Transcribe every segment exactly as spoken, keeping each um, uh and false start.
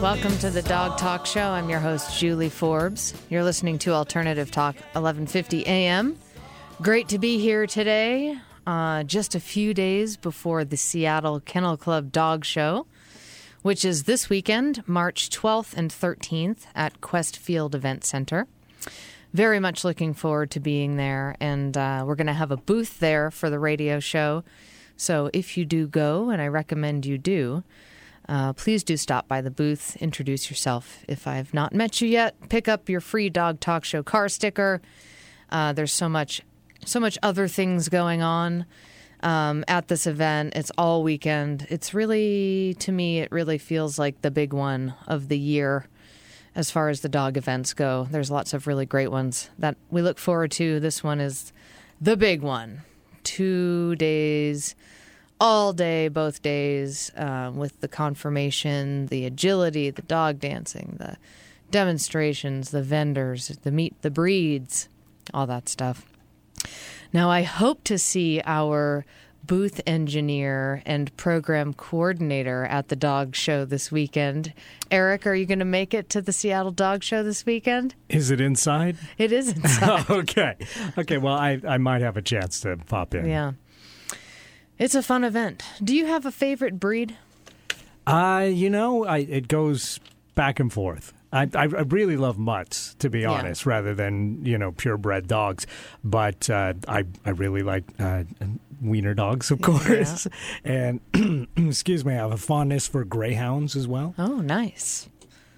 Welcome to the Dog Talk Show. I'm your host, Julie Forbes. You're listening to Alternative Talk, eleven fifty A M. Great to be here today, uh, just a few days before the Seattle Kennel Club Dog Show, which is this weekend, March twelfth and thirteenth at Quest Field Event Center. Very much looking forward to being there, and uh, we're going to have a booth there for the radio show. So if you do go, and I recommend you do, Uh, please do stop by the booth, introduce yourself. If I've not met you yet, pick up your free Dog Talk Show car sticker. Uh, there's so much, so much other things going on um, at this event. It's all weekend. It's really, to me, it really feels like the big one of the year as far as the dog events go. There's lots of really great ones that we look forward to. This one is the big one. Two days. All day, both days, uh, with the conformation, the agility, the dog dancing, the demonstrations, the vendors, the meet the breeds, all that stuff. Now, I hope to see our booth engineer and program coordinator at the dog show this weekend. Eric, are you going to make it to the Seattle Dog Show this weekend? Is it inside? It is inside. Okay. Okay, well, I, I might have a chance to pop in. Yeah. It's a fun event. Do you have a favorite breed? Uh, you know, I, it goes back and forth. I, I, I really love mutts, to be Yeah. honest, rather than, you know, purebred dogs. But uh, I, I really like uh, wiener dogs, of course. Yeah. And, excuse me, I have a fondness for greyhounds as well. Oh, nice.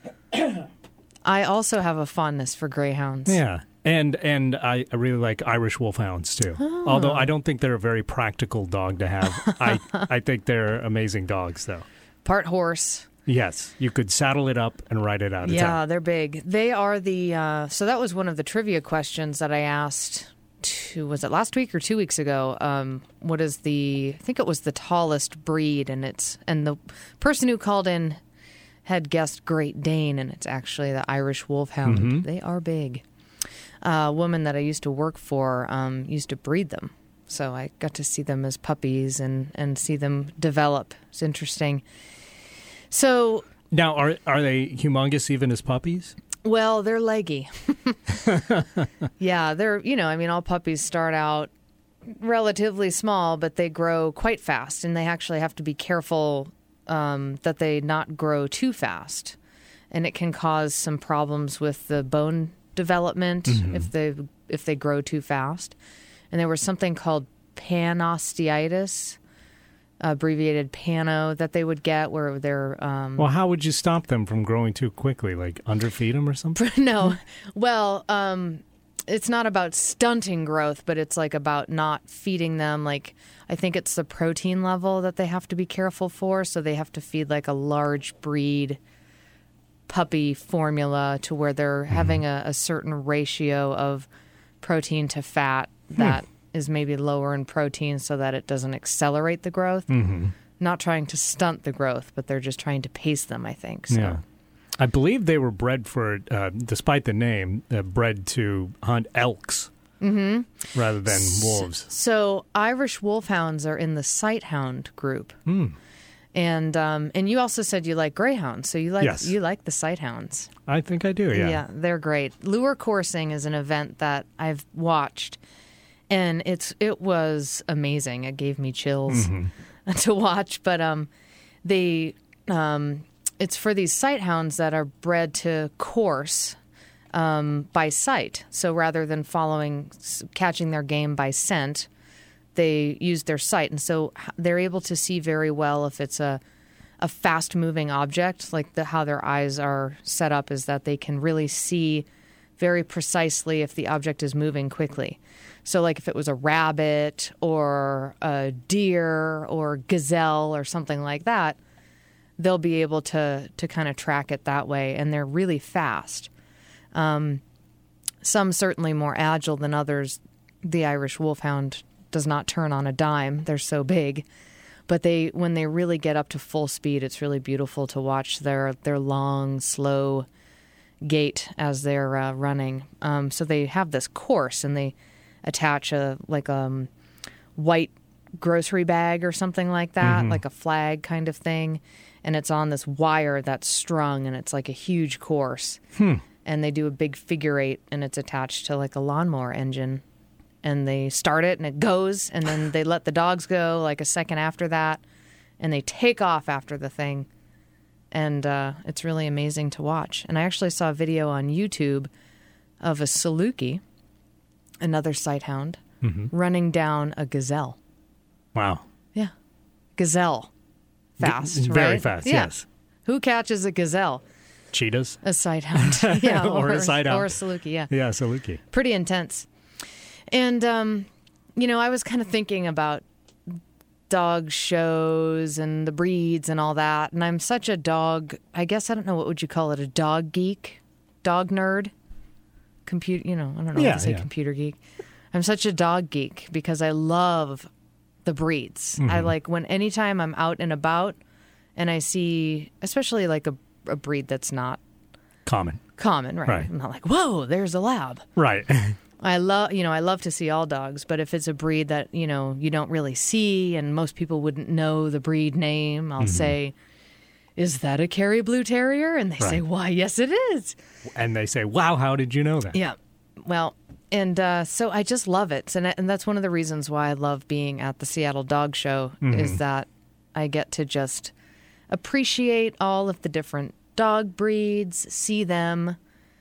I also have a fondness for greyhounds. Yeah. And and I, I really like Irish Wolfhounds, too. Oh. Although I don't think they're a very practical dog to have. I, I think they're amazing dogs, though. Part horse. Yes. You could saddle it up and ride it out of Yeah, town. they're big. They are the, uh, so that was one of the trivia questions that I asked, to, was it last week or two weeks ago? Um, what is the, I think it was the tallest breed, and it's, and the person who called in had guessed Great Dane, and it's actually the Irish Wolfhound. Mm-hmm. They are big. A woman that I used to work for um, used to breed them. So I got to see them as puppies and, and see them develop. It's interesting. So Now, are are they humongous even as puppies? Well, they're leggy. Yeah, they're, you know, I mean, all puppies start out relatively small, but they grow quite fast, and they actually have to be careful um, that they not grow too fast. And it can cause some problems with the bone development mm-hmm. if they if they grow too fast. And there was something called panosteitis, abbreviated pano, that they would get where they're... Um, well, how would you stop them from growing too quickly? Like underfeed them or something? No. Well, um, it's not about stunting growth, but it's like about not feeding them. Like, I think it's the protein level that they have to be careful for. So they have to feed like a large breed puppy formula to where they're mm-hmm. having a, a certain ratio of protein to fat that hmm. is maybe lower in protein so that it doesn't accelerate the growth. Mm-hmm. Not trying to stunt the growth, but they're just trying to pace them, I think. So. Yeah. I believe they were bred for, uh, despite the name, uh, bred to hunt elks mm-hmm. rather than wolves. So Irish Wolfhounds are in the Sighthound group. Mm. And um, and you also said you like greyhounds, so you like yes. you like the Sighthounds. I think I do, yeah. Yeah, they're great. Lure coursing is an event that I've watched, and it's it was amazing. It gave me chills mm-hmm. to watch. But um, they um, it's for these Sighthounds that are bred to course um, by sight. So rather than following catching their game by scent, they use their sight, and so they're able to see very well if it's a a fast-moving object. Like the, how their eyes are set up is that they can really see very precisely if the object is moving quickly. So like if it was a rabbit or a deer or gazelle or something like that, they'll be able to to kind of track it that way, and they're really fast. Um, some certainly more agile than others. The Irish Wolfhound does not turn on a dime. They're so big. But they, when they really get up to full speed, it's really beautiful to watch their their long, slow gait as they're uh, running. Um, so they have this course, and they attach a like um white grocery bag or something like that, Mm-hmm. like a flag kind of thing. And it's on this wire that's strung, and it's like a huge course. Hmm. And they do a big figure eight, and it's attached to like a lawnmower engine. And they start it, and it goes, and then they let the dogs go like a second after that, and they take off after the thing. And uh, it's really amazing to watch. And I actually saw a video on YouTube of a Saluki, another sighthound, Mm-hmm. running down a gazelle. Wow. Yeah. Gazelle. Fast, G- very right? fast, Yeah. yes. Who catches a gazelle? Cheetahs? A sighthound. Yeah, Or a sighthound. Or a Saluki, yeah. Yeah, Saluki. Pretty intense. And, um, you know, I was kind of thinking about dog shows and the breeds and all that. And I'm such a dog, I guess, I don't know, what would you call it? A dog geek? Dog nerd? Computer, you know, I don't know Yeah, what to say, yeah. computer geek. I'm such a dog geek because I love the breeds. Mm-hmm. I like when anytime I'm out and about and I see, especially like a, a breed that's not Common. common, right? Right. I'm not like, whoa, there's a lab. Right. I love, you know, I love to see all dogs, but if it's a breed that, you know, you don't really see and most people wouldn't know the breed name, I'll Mm-hmm. say, is that a Kerry Blue Terrier? And they say, Right. why, yes, it is. And they say, wow, how did you know that? Yeah. Well, and uh, so I just love it. And, and that's one of the reasons why I love being at the Seattle Dog Show is that I get to just appreciate all of the different dog breeds, see them,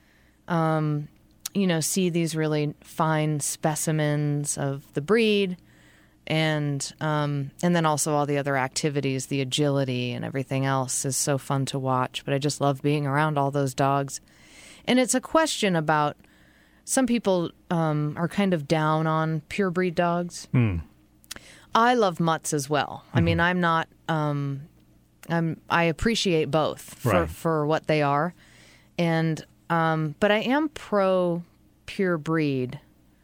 um, you know, see these really fine specimens of the breed, and um, and then also all the other activities, the agility and everything else is so fun to watch. But I just love being around all those dogs. And it's a question about, some people um, are kind of down on pure breed dogs. Mm. I love mutts as well. I mean, I'm not. Um, I'm. I appreciate both for, Right. for what they are, and um, but I am pro pure breed.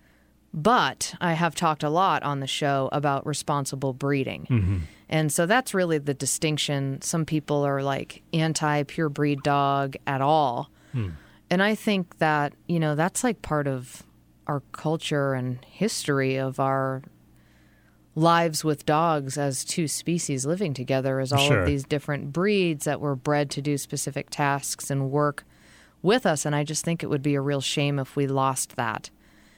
But I have talked a lot on the show about responsible breeding, Mm-hmm. and so that's really the distinction. Some people are like anti pure breed dog at all. Mm. And I think that, you know, that's like part of our culture and history of our lives with dogs as two species living together, is all Sure. of these different breeds that were bred to do specific tasks and work with us. And I just think it would be a real shame if we lost that.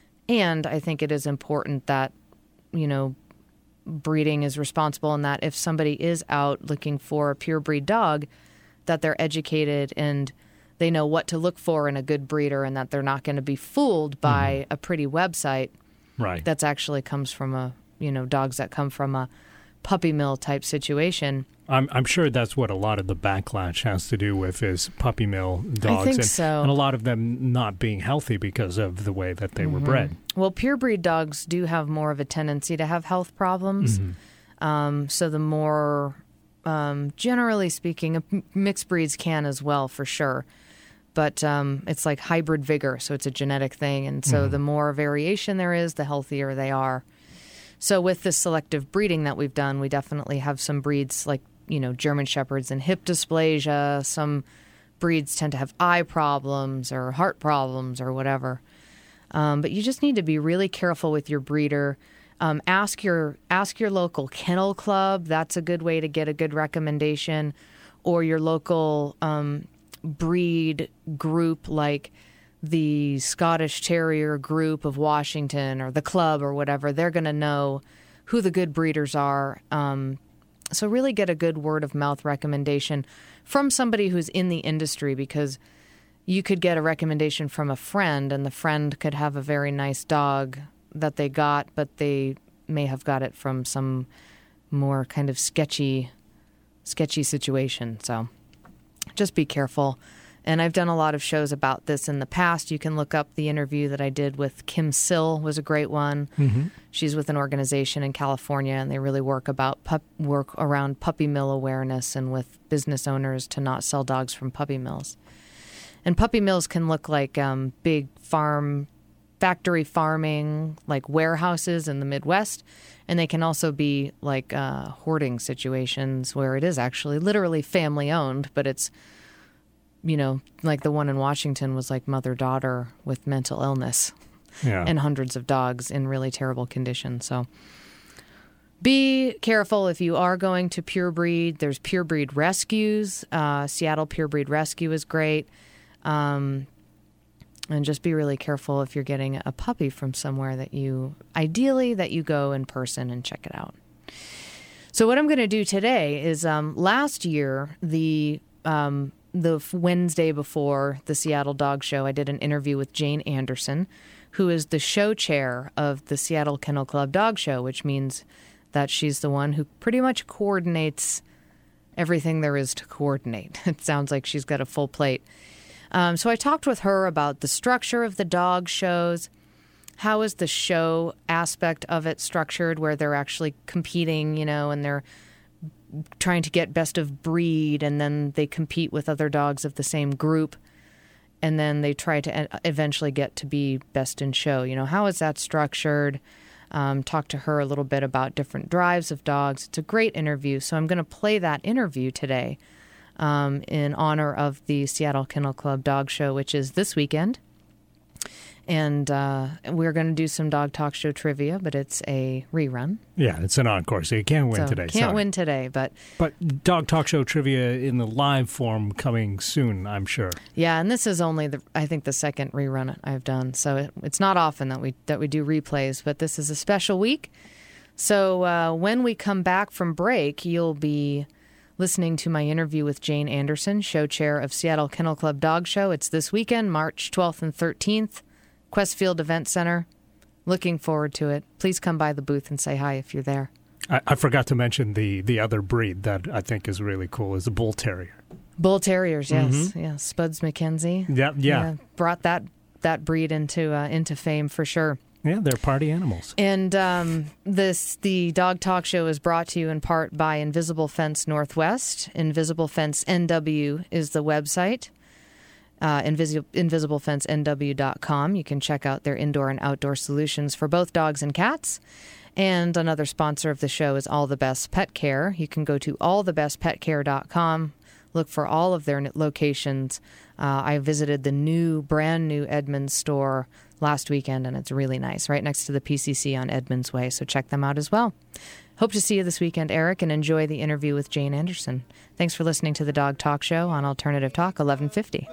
And I think it is important that, you know, breeding is responsible, and that if somebody is out looking for a pure breed dog, that they're educated and they know what to look for in a good breeder, and that they're not going to be fooled by a pretty website Right. that's actually comes from a, you know, dogs that come from a puppy mill type situation. I'm I'm sure that's what a lot of the backlash has to do with is puppy mill dogs. think and, so. and a lot of them not being healthy because of the way that they were bred. Well, pure breed dogs do have more of a tendency to have health problems. Um, so the more, um, generally speaking, m- mixed breeds can as well, for sure. But um, it's like hybrid vigor, so it's a genetic thing. And so the more variation there is, the healthier they are. So with this selective breeding that we've done, we definitely have some breeds like, you know, German Shepherds and hip dysplasia. Some breeds tend to have eye problems or heart problems or whatever. Um, but you just need to be really careful with your breeder. Um, ask your ask your local kennel club. That's a good way to get a good recommendation. Or your local um, breed group, like the Scottish Terrier group of Washington or the club or whatever. They're going to know who the good breeders are. Um, so really get a good word of mouth recommendation from somebody who's in the industry, because you could get a recommendation from a friend, and the friend could have a very nice dog that they got, but they may have got it from some more kind of sketchy, sketchy situation. So just be careful. And I've done a lot of shows about this in the past. You can look up the interview that I did with Kim Sill, was a great one. Mm-hmm. She's with an organization in California, and they really work about pup, work around puppy mill awareness and with business owners to not sell dogs from puppy mills. And puppy mills can look like um, big farm, factory farming, like warehouses in the Midwest. And they can also be like uh, hoarding situations where it is actually literally family owned, but it's, you know, like the one in Washington was like mother-daughter with mental illness Yeah. and hundreds of dogs in really terrible condition. So Be careful if you are going to Pure Breed. There's Pure Breed Rescues. Uh, Seattle Pure Breed Rescue is great. Um, and just be really careful if you're getting a puppy from somewhere that you, ideally, that you go in person and check it out. So what I'm going to do today is um, last year, the um, the Wednesday before the Seattle Dog Show, I did an interview with Jane Anderson, who is the show chair of the Seattle Kennel Club Dog Show, which means that she's the one who pretty much coordinates everything there is to coordinate. It sounds like she's got a full plate. Um, so I talked with her about the structure of the dog shows. How is the show aspect of it structured, where they're actually competing, you know, and they're trying to get best of breed, and then they compete with other dogs of the same group, and then they try to eventually get to be best in show. You know, how is that structured? Um, talk to her a little bit about different drives of dogs. It's a great interview, so I'm going to play that interview today um, in honor of the Seattle Kennel Club Dog Show, which is this weekend. And uh, we're going to do some Dog Talk Show trivia, but it's a rerun. Yeah, it's an encore, so you can't win so today. Can't Sorry. win today, but... But Dog Talk Show trivia in the live form coming soon, I'm sure. Yeah, and this is only, the I think, the second rerun I've done. So it, it's not often that we that we do replays, but this is a special week. So uh, when we come back from break, you'll be listening to my interview with Jane Anderson, show chair of Seattle Kennel Club Dog Show. It's this weekend, March twelfth and thirteenth. Questfield Event Center. Looking forward to it. Please come by the booth and say hi if you're there. I, I forgot to mention the, the other breed that I think is really cool is the Bull Terrier. Bull Terriers, yes. Mm-hmm. Yeah, Spuds McKenzie. Yeah, yeah. yeah brought that that breed into uh, into fame for sure. Yeah, they're party animals. And um, this the Dog Talk Show is brought to you in part by Invisible Fence Northwest. Invisible Fence N W is the website. Uh, Invisi- invisible fence N W dot com. You can check out their indoor and outdoor solutions for both dogs and cats. And another sponsor of the show is All the Best Pet Care. You can go to all the best pet care dot com. Look for all of their locations. Uh, I visited the new, brand new Edmonds store last weekend, and it's really nice, right next to the P C C on Edmonds Way. So check them out as well. Hope to see you this weekend, Eric, and enjoy the interview with Jane Anderson. Thanks for listening to the Dog Talk Show on Alternative Talk eleven fifty.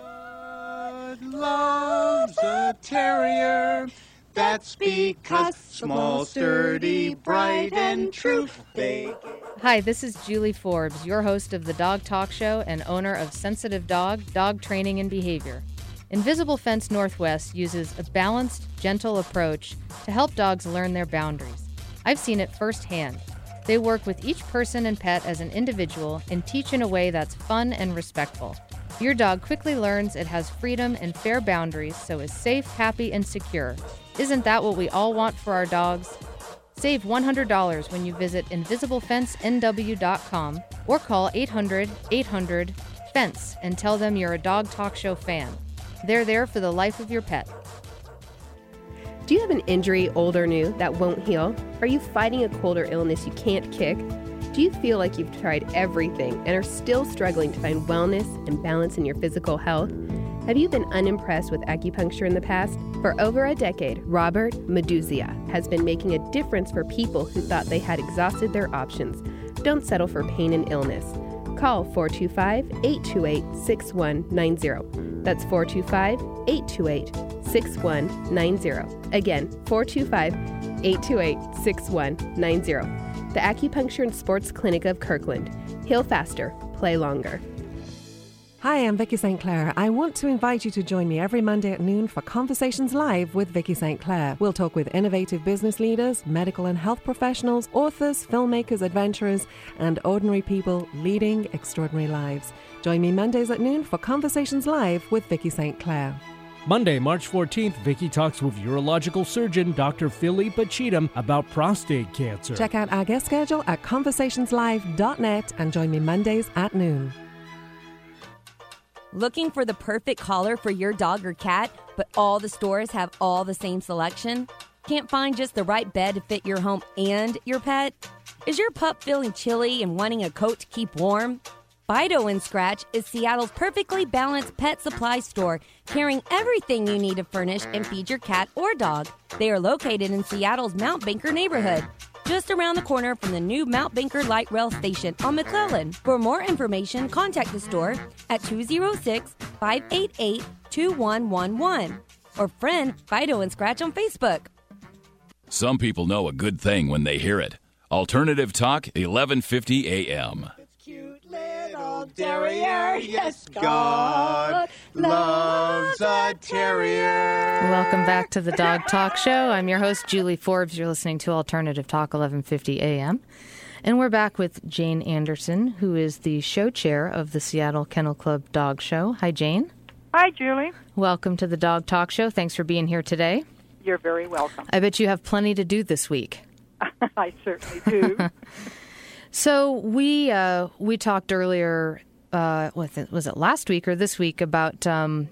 Loves a terrier. That's because small, sturdy, bright, and true. They... Hi, this is Julie Forbes, your host of the Dog Talk Show and owner of Sensitive Dog, Dog Training and Behavior. Invisible Fence Northwest uses a balanced, gentle approach to help dogs learn their boundaries. I've seen it firsthand. They work with each person and pet as an individual and teach in a way that's fun and respectful. Your dog quickly learns it has freedom and fair boundaries, so is safe, happy, and secure. Isn't that what we all want for our dogs? Save one hundred dollars when you visit invisible fence N W dot com or call eight hundred, eight hundred, FENCE and tell them you're a Dog Talk Show fan. They're there for the life of your pet. Do you have an injury, old or new, that won't heal? Are you fighting a cold or illness you can't kick? Do you feel like you've tried everything and are still struggling to find wellness and balance in your physical health? Have you been unimpressed with acupuncture in the past? For over a decade, Robert Meduzia has been making a difference for people who thought they had exhausted their options. Don't settle for pain and illness. Call four two five, eight two eight, six one nine zero. That's four two five, eight two eight, six one nine zero. Again, four two five, eight two eight, six one nine zero. The Acupuncture and Sports Clinic of Kirkland. Heal faster, play longer. Hi, I'm Vicky Saint Clair. I want to invite you to join me every Monday at noon for Conversations Live with Vicky Saint Clair. We'll talk with innovative business leaders, medical and health professionals, authors, filmmakers, adventurers, and ordinary people leading extraordinary lives. Join me Mondays at noon for Conversations Live with Vicky Saint Clair. Monday, March fourteenth, Vicky talks with urological surgeon Doctor Philippa Cheatham about prostate cancer. Check out our guest schedule at conversations live dot net and join me Mondays at noon. Looking for the perfect collar for your dog or cat, but all the stores have all the same selection? Can't find just the right bed to fit your home and your pet? Is your pup feeling chilly and wanting a coat to keep warm? Fido and Scratch is Seattle's perfectly balanced pet supply store, carrying everything you need to furnish and feed your cat or dog. They are located in Seattle's Mount Baker neighborhood. just around the corner from the new Mount Banker Light Rail Station on McClellan. For more information, contact the store at two oh six, five eight eight, two one one one or friend Fido and Scratch on Facebook. Some people know a good thing when they hear it. Alternative Talk, eleven fifty A M. Cute little terrier, yes, God loves a terrier. Welcome back to the Dog Talk Show. I'm your host, Julie Forbes. You're listening to Alternative Talk, eleven fifty A M. And we're back with Jane Anderson, who is the show chair of the Seattle Kennel Club Dog Show. Hi, Jane. Hi, Julie. Welcome to the Dog Talk Show. Thanks for being here today. You're very welcome. I bet you have plenty to do this week. I certainly do. So we uh, we talked earlier, uh, was it, was it last week or this week, about um,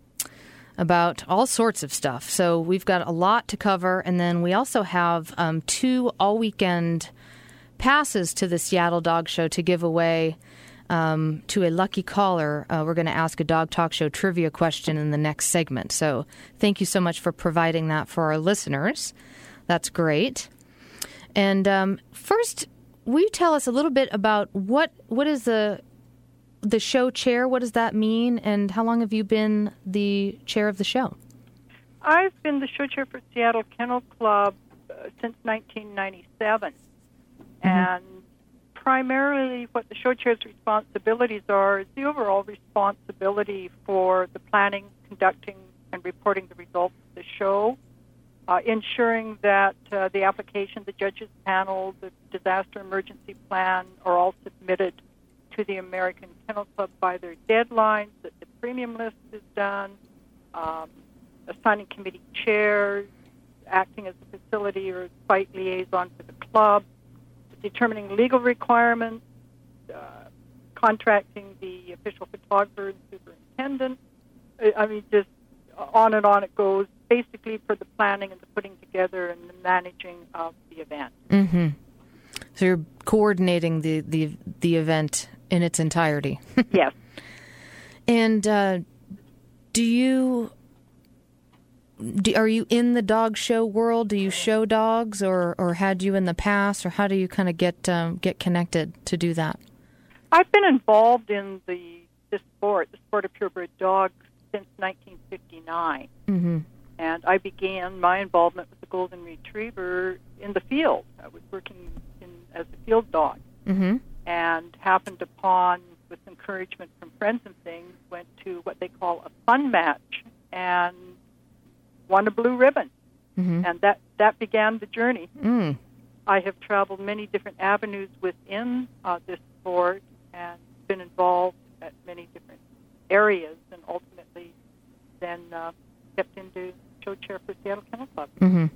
about all sorts of stuff. So we've got a lot to cover, and then we also have um, two all-weekend passes to the Seattle Dog Show to give away um, to a lucky caller. Uh, we're going to ask a Dog Talk Show trivia question in the next segment. So thank you so much for providing that for our listeners. That's great. And um, first, will you tell us a little bit about what what is the the show chair? What does that mean? And how long have you been the chair of the show? I've been the show chair for Seattle Kennel Club uh, since nineteen ninety-seven. Mm-hmm. And primarily what the show chair's responsibilities are is the overall responsibility for the planning, conducting, and reporting the results of the show, uh, ensuring that uh, the application, the judges panel, the disaster emergency plan are all submitted to the American Kennel Club by their deadlines, that the premium list is done, um, assigning committee chairs, acting as a facility or site liaison for the club, determining legal requirements, uh, contracting the official photographer and superintendent. I mean, just on and on it goes, basically for the planning and the putting together and the managing of the event. Mm-hmm. So you're coordinating the, the, the event in its entirety. Yes. And uh, do you... Do, are you in the dog show world? Do you show dogs, or, or had you in the past, or how do you kind of get um, get connected to do that? I've been involved in the this sport, the sport of purebred dogs, since nineteen fifty-nine, mm-hmm. and I began my involvement with the golden retriever in the field. I was working in, as a field dog, mm-hmm. and happened upon, with encouragement from friends and things, went to what they call a fun match, and won a blue ribbon, mm-hmm. and that, that began the journey. Mm. I have traveled many different avenues within uh, this sport and been involved at many different areas, and ultimately then uh, stepped into show chair for Seattle Kennel Club. Mm-hmm.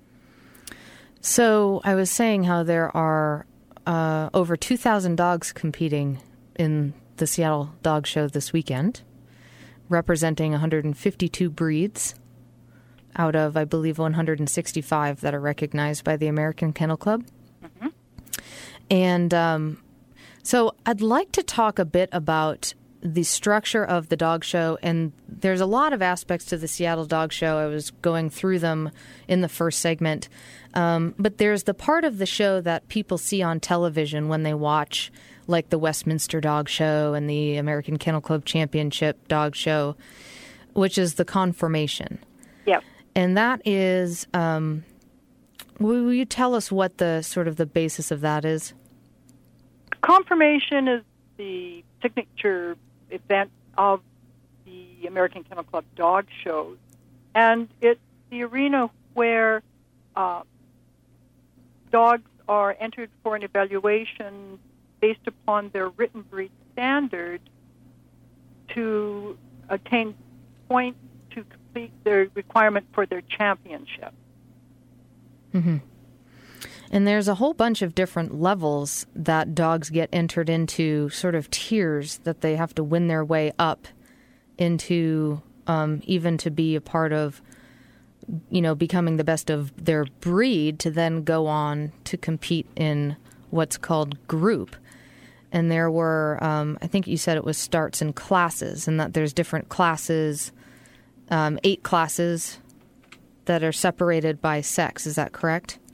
So I was saying how there are uh, over two thousand dogs competing in the Seattle Dog Show this weekend, representing one hundred fifty-two breeds out of, I believe, one hundred sixty-five that are recognized by the American Kennel Club. Mm-hmm. And um, so I'd like to talk a bit about the structure of the dog show. And there's a lot of aspects to the Seattle Dog Show. I was going through them in the first segment. Um, but there's the part of the show that people see on television when they watch, like the Westminster Dog Show and the American Kennel Club Championship Dog Show, which is the conformation. Yes. And that is, um, will you tell us what the sort of the basis of that is? Conformation is the signature event of the American Kennel Club dog shows, and it's the arena where uh, dogs are entered for an evaluation based upon their written breed standard to attain points to complete their requirement for their championship. Mm-hmm. And there's a whole bunch of different levels that dogs get entered into, sort of tiers that they have to win their way up into, um, even to be a part of, you know, becoming the best of their breed, to then go on to compete in what's called group. And there were, um, I think you said it was starts and classes, and that there's different classes. Um, eight classes that are separated by sex. Is that correct?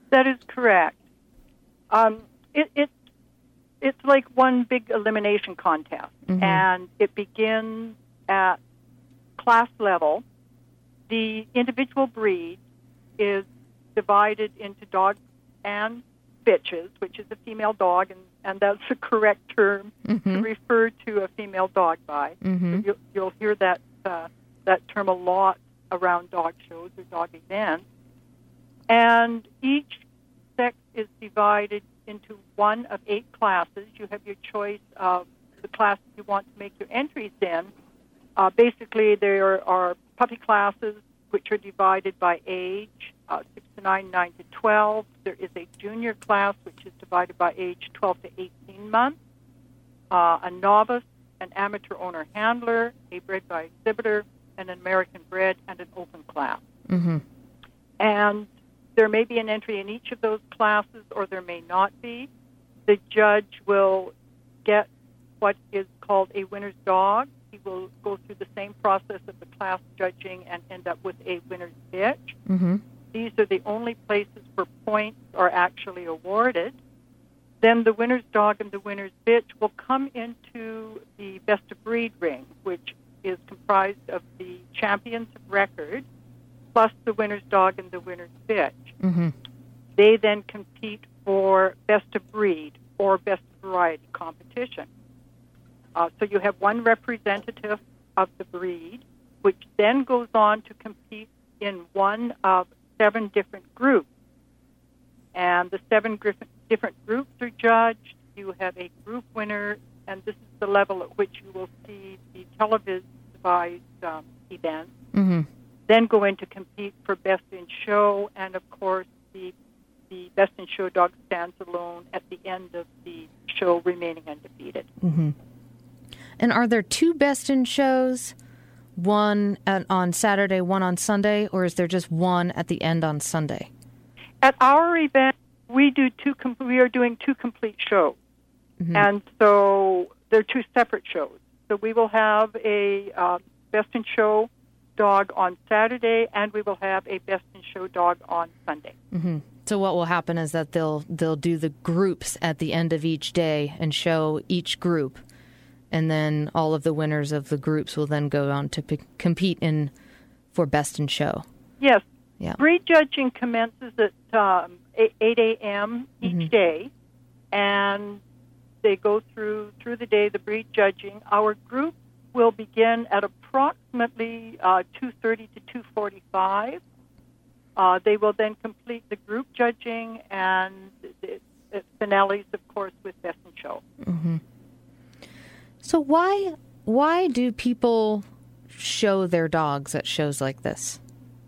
That is correct. Um, it, it, it's like one big elimination contest, Mm-hmm. and it begins at class level. The individual breed is divided into dogs and bitches, which is a female dog, and, and that's the correct term Mm-hmm. to refer to a female dog by. Mm-hmm. So you'll, you'll hear that uh, that term a lot around dog shows or dog events. And each sex is divided into one of eight classes. You have your choice of the classes you want to make your entries in. Uh, basically, there are puppy classes, which are divided by age, uh, six to nine, nine to twelve. There is a junior class, which is divided by age, twelve to eighteen months. Uh, a novice, an amateur owner handler, a bred by exhibitor, an American bred, and an open class. Mm-hmm. And there may be an entry in each of those classes, or there may not be. The judge will get what is called a winner's dog. He will go through the same process of the class judging and end up with a winner's bitch. Mm-hmm. These are the only places where points are actually awarded. Then the winner's dog and the winner's bitch will come into the best of breed ring, which is comprised of the champions of record, plus the winner's dog and the winner's bitch. Mm-hmm. They then compete for best of breed or best of variety competition. Uh, so you have one representative of the breed, which then goes on to compete in one of seven different groups. And the seven gr- different groups are judged. You have a group winner, and this is the level at which you will see the televised um, events. Mm-hmm. Then go in to compete for Best in Show, and of course the the Best in Show dog stands alone at the end of the show, remaining undefeated. Mm-hmm. And are there two Best in Shows, one at, on Saturday, one on Sunday, or is there just one at the end on Sunday? At our event, we do two. Com- we are doing two complete shows, Mm-hmm. and so they're two separate shows. So we will have a uh, Best in Show dog on Saturday, and we will have a Best in Show dog on Sunday. Mm-hmm. So what will happen is that they'll they'll do the groups at the end of each day and show each group, and then all of the winners of the groups will then go on to p- compete in for Best in Show. Yes. Yeah. Breed judging commences at um, eight a.m. each Mm-hmm. day, and they go through through the day, the breed judging. Our group will begin at approximately uh, two thirty to two forty-five. Uh, they will then complete the group judging and the, the finales, of course, with Best in Show. Mm-hmm. So why why do people show their dogs at shows like this?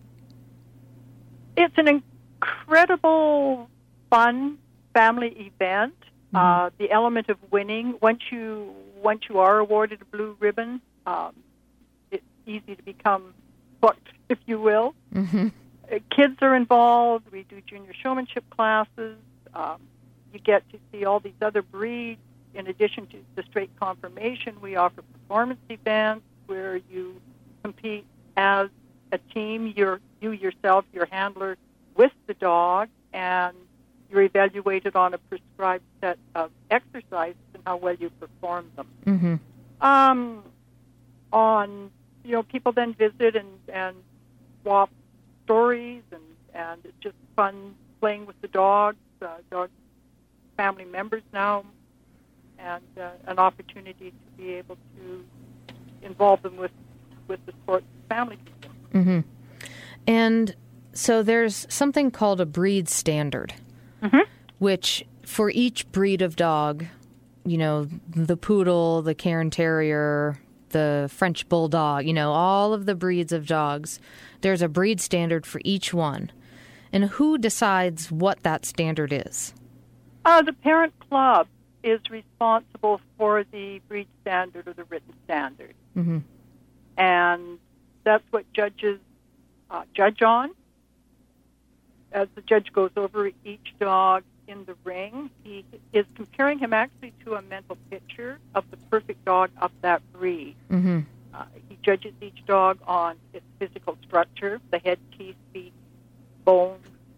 It's an incredible, fun family event. Mm-hmm. Uh, the element of winning. Once you once you are awarded a blue ribbon, um, it's easy to become hooked, if you will. Mm-hmm. Uh, kids are involved. We do junior showmanship classes. Um, you get to see all these other breeds. In addition to the straight conformation, we offer performance events where you compete as a team. You're you yourself, your handler, with the dog, and you're evaluated on a prescribed set of exercises and how well you perform them. Mm-hmm. Um, on, you know, people then visit and, and swap stories, and, and it's just fun playing with the dogs, uh, dog family members now, and uh, an opportunity to be able to involve them with, with the sport family people. Mm-hmm. And so there's something called a breed standard, Mm-hmm. which for each breed of dog, you know, the poodle, the Cairn Terrier, the French Bulldog, you know, all of the breeds of dogs, there's a breed standard for each one. And who decides what that standard is? Uh, the parent club is responsible for the breed standard or the written standard. Mm-hmm. And that's what judges uh, judge on. As the judge goes over each dog in the ring, he is comparing him actually to a mental picture of the perfect dog of that breed. Mm-hmm. Uh, he judges each dog on its physical structure, the head, teeth, feet, bones,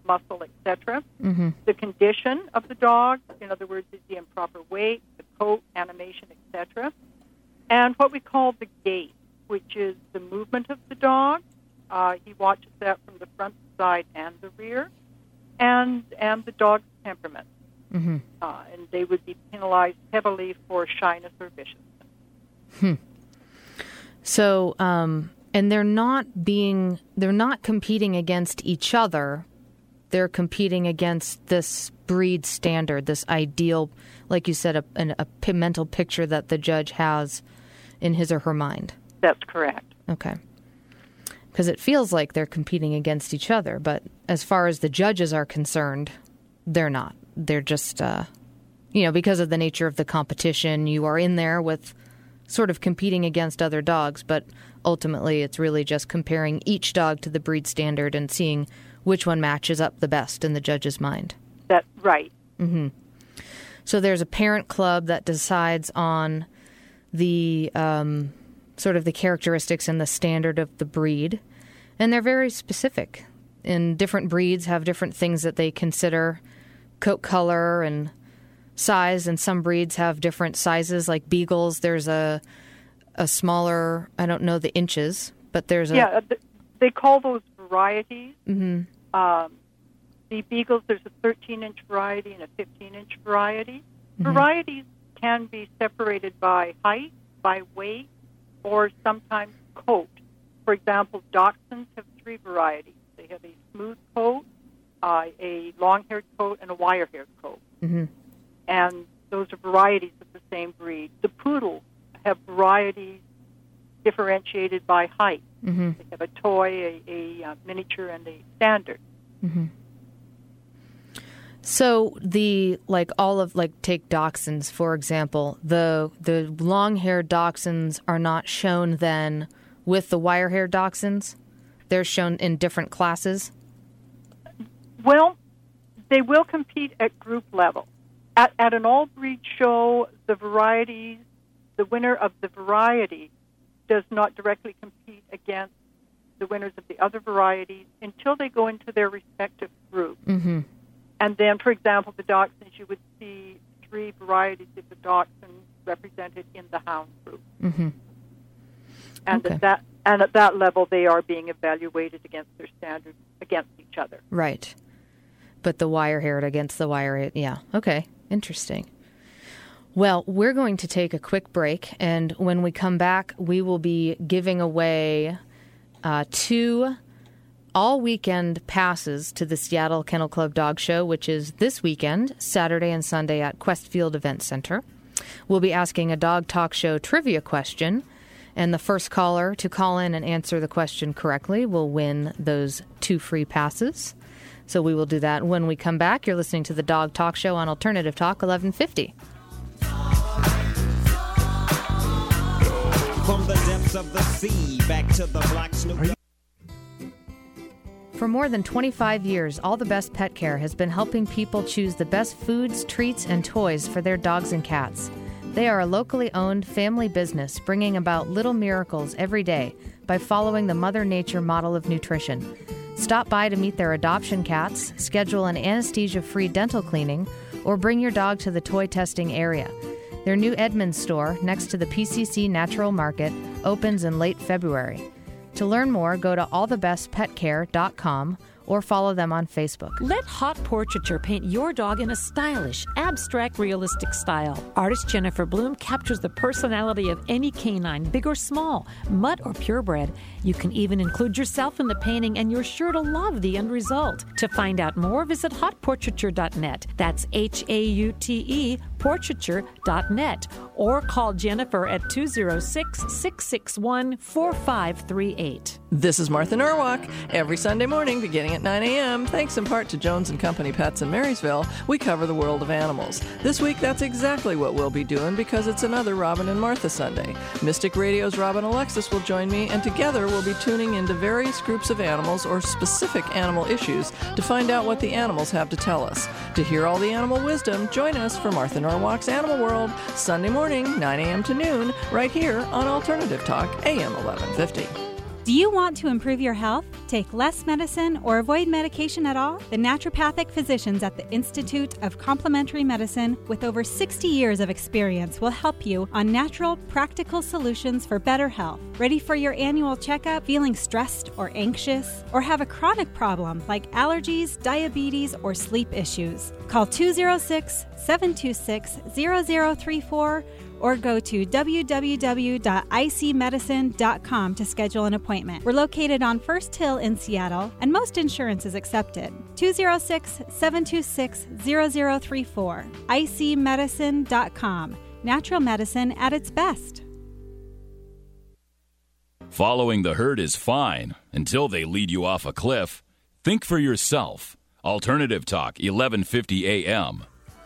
muscle, et cetera. Mm-hmm. The condition of the dog, in other words, is the improper weight, the coat, animation, et cetera. And what we call the gait, which is the movement of the dog. Uh, he watches that from the front, side, and the rear, and and the dog's temperament. Mm-hmm. Uh, and they would be penalized heavily for shyness or viciousness. Hmm. So, um, and they're not being, they're not competing against each other. They're competing against this breed standard, this ideal, like you said, a, an, a p- mental picture that the judge has in his or her mind. That's correct. Okay. Because it feels like they're competing against each other, but as far as the judges are concerned, they're not. They're just, uh, you know, because of the nature of the competition, you are in there with sort of competing against other dogs, but ultimately it's really just comparing each dog to the breed standard and seeing which one matches up the best in the judge's mind. That's right. Mm-hmm. So there's a parent club that decides on the um, sort of the characteristics and the standard of the breed, and they're very specific. And different breeds have different things that they consider, coat color and size, and some breeds have different sizes. Like beagles, there's a a smaller, I don't know the inches, but there's a... Yeah, they call those varieties. Mm-hmm. Um, the beagles, there's a thirteen-inch variety and a fifteen-inch variety. Mm-hmm. Varieties can be separated by height, by weight, or sometimes coat. For example, dachshunds have three varieties. They have a smooth coat, uh, a long-haired coat, and a wire-haired coat. Mm-hmm. And those are varieties of the same breed. The poodles have varieties differentiated by height. Mm-hmm. They have a toy, a, a, uh miniature, and a standard. Mm-hmm. So the, like all of, like take dachshunds, for example, the the long-haired dachshunds are not shown then with the wire-haired dachshunds? They're shown in different classes? Well, they will compete at group level. At, at an all-breed show, the varieties, the winner of the variety does not directly compete against the winners of the other varieties until they go into their respective groups. Mm-hmm. And then, for example, the dachshunds, you would see three varieties of the dachshund represented in the hound group. Mm-hmm. And Okay. at that and at that level, they are being evaluated against their standards against each other. Right. But the wire-haired against the wire, yeah. Okay, interesting. Well, we're going to take a quick break, and when we come back, we will be giving away uh, two all-weekend passes to the Seattle Kennel Club Dog Show, which is this weekend, Saturday and Sunday at Questfield Event Center. We'll be asking a Dog Talk Show trivia question, and the first caller to call in and answer the question correctly will win those two free passes. So we will do that when we come back. You're listening to the Dog Talk Show on Alternative Talk eleven fifty. From the depths of the sea, back to the black Snoop. For more than twenty-five years, All the Best Pet Care has been helping people choose the best foods, treats, and toys for their dogs and cats. They are a locally owned family business bringing about little miracles every day by following the Mother Nature model of nutrition. Stop by to meet their adoption cats, schedule an anesthesia-free dental cleaning, or bring your dog to the toy testing area. Their new Edmonds store, next to the P C C Natural Market, opens in late February. To learn more, go to all the best pet care dot com or follow them on Facebook. Let Hot Portraiture paint your dog in a stylish, abstract, realistic style. Artist Jennifer Bloom captures the personality of any canine, big or small, mutt or purebred. You can even include yourself in the painting, and you're sure to love the end result. To find out more, visit hot portraiture dot net. That's H A U T E, portraiture dot net. Or call Jennifer at two oh six, six six one, four five three eight. This is Martha Norwalk. Every Sunday morning, beginning at nine a.m., thanks in part to Jones and Company Pets in Marysville, we cover the world of animals. This week, that's exactly what we'll be doing because it's another Robin and Martha Sunday. Mystic Radio's Robin Alexis will join me, and together we'll be tuning into various groups of animals or specific animal issues to find out what the animals have to tell us. To hear all the animal wisdom, join us for Martha Norwalk's Animal World, Sunday morning, nine a.m. to noon, right here on Alternative Talk, A M eleven fifty. Do you want to improve your health, take less medicine, or avoid medication at all? The naturopathic physicians at the Institute of Complementary Medicine, with over sixty years of experience, will help you on natural, practical solutions for better health. Ready for your annual checkup? Feeling stressed or anxious? Or have a chronic problem like allergies, diabetes, or sleep issues? Call two oh six, seven two six, zero zero three four or go to w w w dot i c medicine dot com to schedule an appointment. We're located on First Hill in Seattle, and most insurance is accepted. two oh six, seven two six, zero zero three four. i c medicine dot com. Natural medicine at its best. Following the herd is fine until they lead you off a cliff. Think for yourself. Alternative Talk, eleven fifty A M.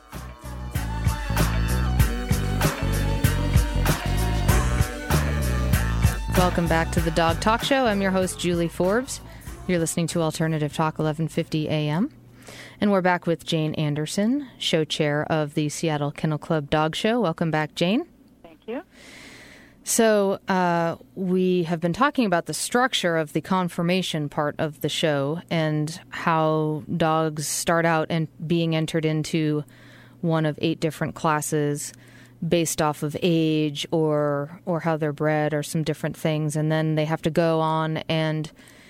Welcome back to the Dog Talk Show. I'm your host, Julie Forbes. You're listening to Alternative Talk, eleven fifty A M. And we're back with Jane Anderson, show chair of the Seattle Kennel Club Dog Show. Welcome back, Jane. Thank you. So uh, we have been talking about the structure of the conformation part of the show and how dogs start out and being entered into one of eight different classes based off of age or or how they're bred or some different things. And then they have to go on and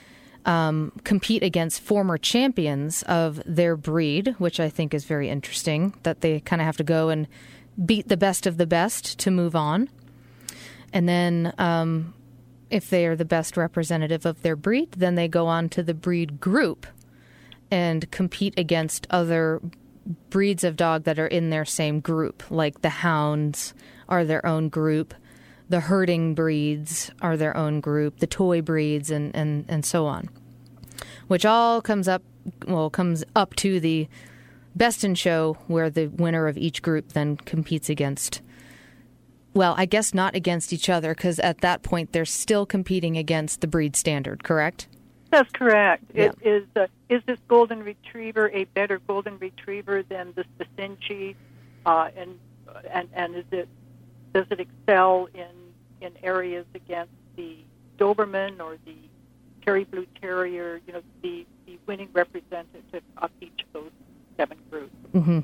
um, compete against former champions of their breed, which I think is very interesting, that they kind of have to go and beat the best of the best to move on. And then um, if they are the best representative of their breed, then they go on to the breed group and compete against other breeds of dog that are in their same group, like the hounds are their own group, the herding breeds are their own group, the toy breeds, and, and, and so on, which all comes up, well, comes up to the best in show, where the winner of each group then competes against, well, I guess not against each other, because at that point they're still competing against the breed standard, correct? That's correct. Yeah. It is uh, is this golden retriever a better golden retriever than the Basenji, uh, and and and is it does it excel in in areas against the Doberman or the Kerry Blue Terrier? You know, the the winning representative of each of those seven groups. Mm-hmm.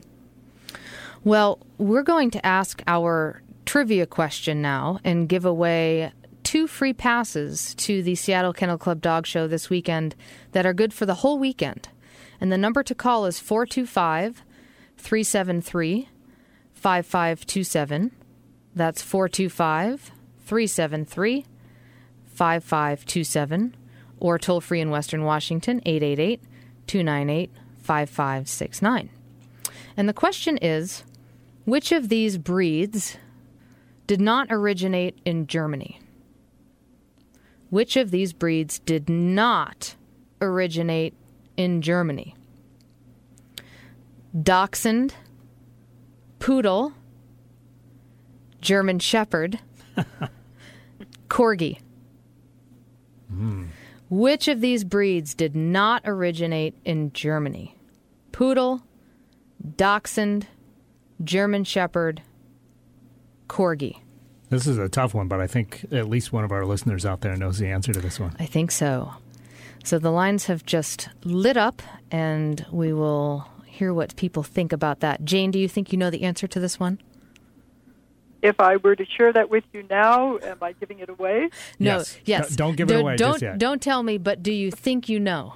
Well, we're going to ask our trivia question now and give away two free passes to the Seattle Kennel Club Dog Show this weekend that are good for the whole weekend. And the number to call is four two five, three seven three, five five two seven. That's four two five, three seven three, five five two seven. Or toll free in Western Washington, eight eight eight, two nine eight, five five six nine. And the question is, which of these breeds did not originate in Germany? Which of these breeds did not originate in Germany? Dachshund, Poodle, German Shepherd, Corgi. Mm. Which of these breeds did not originate in Germany? Poodle, Dachshund, German Shepherd, Corgi. This is a tough one, but I think at least one of our listeners out there knows the answer to this one. I think so. So the lines have just lit up, and we will hear what people think about that. Jane, do you think you know the answer to this one? If I were to share that with you now, am I giving it away? No. Yes. Yes. D- don't give don't, it away don't, just yet. Don't tell me, but do you think you know?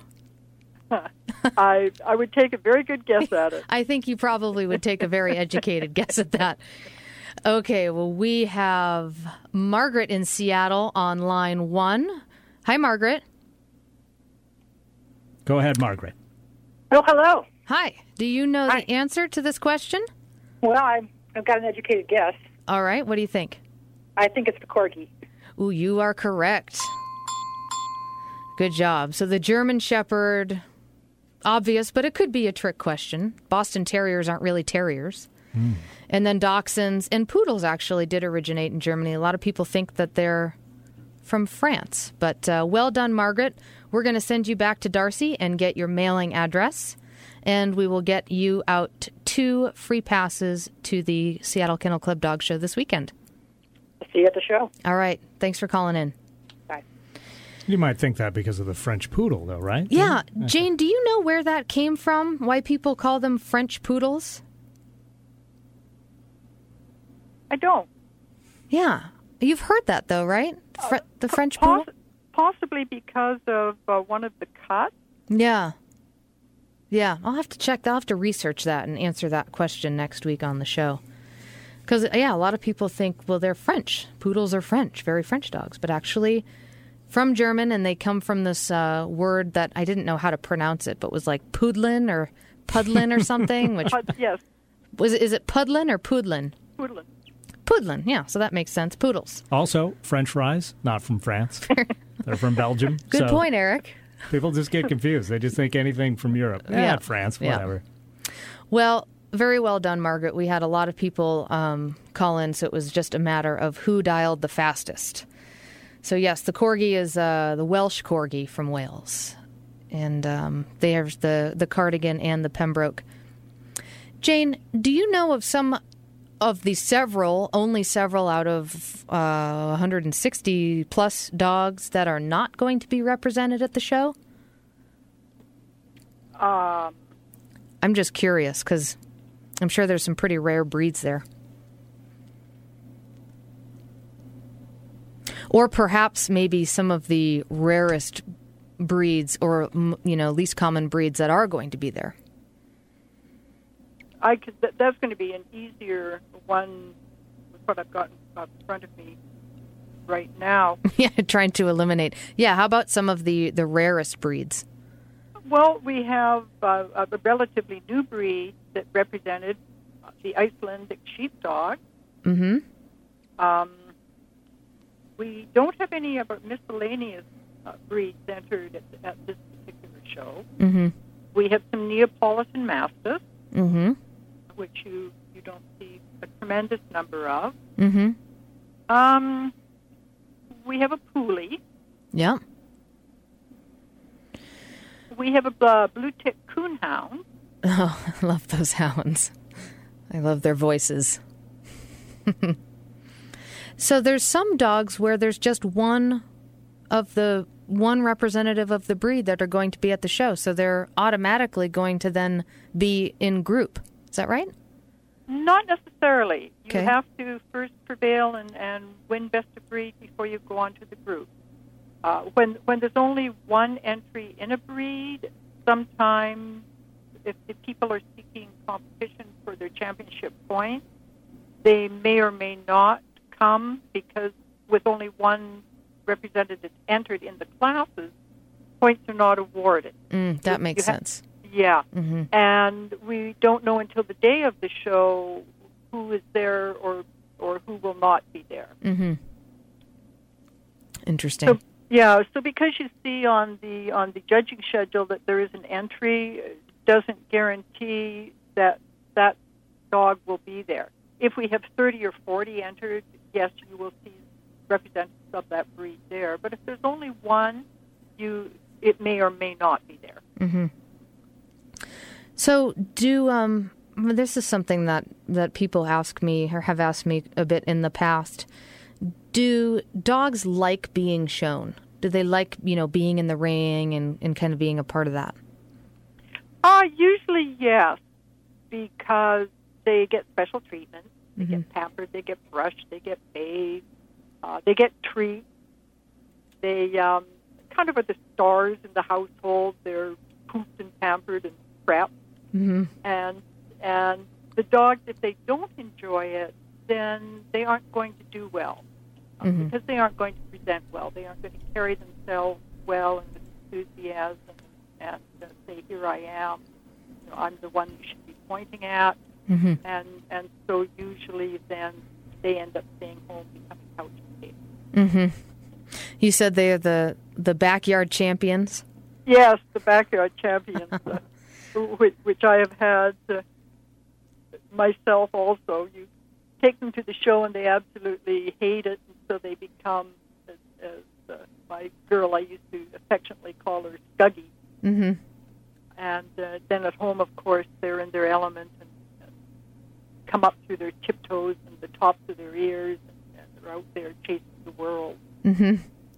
I I would take a very good guess at it. I think you probably would take a very educated guess at that. Okay, well, we have Margaret in Seattle on line one. Hi, Margaret. Go ahead, Margaret. Oh, hello. Hi. Do you know Hi. the answer to this question? Well, I've, I've got an educated guess. All right, what do you think? I think it's the Corgi. Ooh, you are correct. Good job. So the German Shepherd, obvious, but it could be a trick question. Boston Terriers aren't really terriers. Mm. And then Dachshunds and Poodles actually did originate in Germany. A lot of people think that they're from France. But uh, well done, Margaret. We're going to send you back to Darcy and get your mailing address. And we will get you out two free passes to the Seattle Kennel Club Dog Show this weekend. See you at the show. All right. Thanks for calling in. Bye. You might think that because of the French poodle, though, right? Yeah. Jane, do you know where that came from? Why people call them French poodles? I don't. Yeah. You've heard that, though, right? Fr- the French Poss- poodle? Possibly because of uh, one of the cuts. Yeah. Yeah. I'll have to check. I'll have to research that and answer that question next week on the show. Because, yeah, a lot of people think, well, they're French. Poodles are French, very French dogs. But actually, from German, and they come from this uh, word that I didn't know how to pronounce it, but was like pudlin or pudlin or something. Which Pud- yes. Was it, is it pudlin or pudlin? Poodlin. Pudlin, yeah, so that makes sense. Poodles. Also, French fries, not from France. They're from Belgium. Good so point, Eric. People just get confused. They just think anything from Europe. Eh, Yeah. France, Yeah. whatever. Well, very well done, Margaret. We had a lot of people um, call in, so it was just a matter of who dialed the fastest. So, yes, the Corgi is uh, the Welsh Corgi from Wales. And um, there's the, the Cardigan and the Pembroke. Jane, do you know of some of the several, only several out of uh, one hundred sixty plus dogs that are not going to be represented at the show? Um, I'm just curious because I'm sure there's some pretty rare breeds there. Or perhaps maybe some of the rarest breeds or, you know, least common breeds that are going to be there. I could. Th- that's going to be an easier one with what I've got up in front of me right now. Yeah, trying to eliminate. Yeah, how about some of the, the rarest breeds? Well, we have uh, a relatively new breed that represented uh, the Icelandic sheepdog. Mm-hmm. Um, we don't have any of our miscellaneous uh, breeds entered at, at this particular show. Mm-hmm. We have some Neapolitan Mastiffs, Mm-hmm. which you, you don't see a tremendous number of. Mm-hmm. Um, we have a Puli. Yeah. We have a uh, blue-tick coonhound. Oh, I love those hounds. I love their voices. So there's some dogs where there's just one of the one representative of the breed that are going to be at the show, so they're automatically going to then be in group. Is that right? Not necessarily. You Okay. have to first prevail and, and win best of breed before you go on to the group. Uh, when when there's only one entry in a breed, sometimes if the people are seeking competition for their championship points, they may or may not come because with only one representative entered in the classes, points are not awarded. Mm, that You- makes you ha- sense. Yeah. Mm-hmm. And we don't know until the day of the show who is there or or who will not be there. Mm-hmm. Interesting. So, yeah, so because you see on the on the judging schedule that there is an entry, it doesn't guarantee that that dog will be there. If we have thirty or forty entered, yes, you will see representatives of that breed there. But if there's only one, you it may or may not be there. Mm-hmm. So do um this is something that, that people ask me or have asked me a bit in the past. Do dogs like being shown? Do they like, you know, being in the ring and, and kind of being a part of that? Uh, usually, yes, because they get special treatment. They Mhm. get pampered, they get brushed, they get bathed, uh, they get treats. They um, kind of are the stars in the household. They're pooped and pampered and prepped. Mm-hmm. And and the dogs, if they don't enjoy it, then they aren't going to do well uh, Mhm. because they aren't going to present well. They aren't going to carry themselves well and with enthusiasm and uh, say, "Here I am. You know, I'm the one you should be pointing at." Mm-hmm. And and so usually then they end up staying home, becoming couch potatoes. Mm-hmm. You said they are the, the backyard champions? Yes, the backyard champions, uh, which, which I have had uh, myself also. You take them to the show and they absolutely hate it, and so they become, as, as uh, my girl I used to affectionately call her, Scuggy. Mm-hmm. And uh, then at home, of course, they're in their element and, and come up through their tiptoes and the tops of their ears, and, and they're out there chasing the world. Mm-hmm.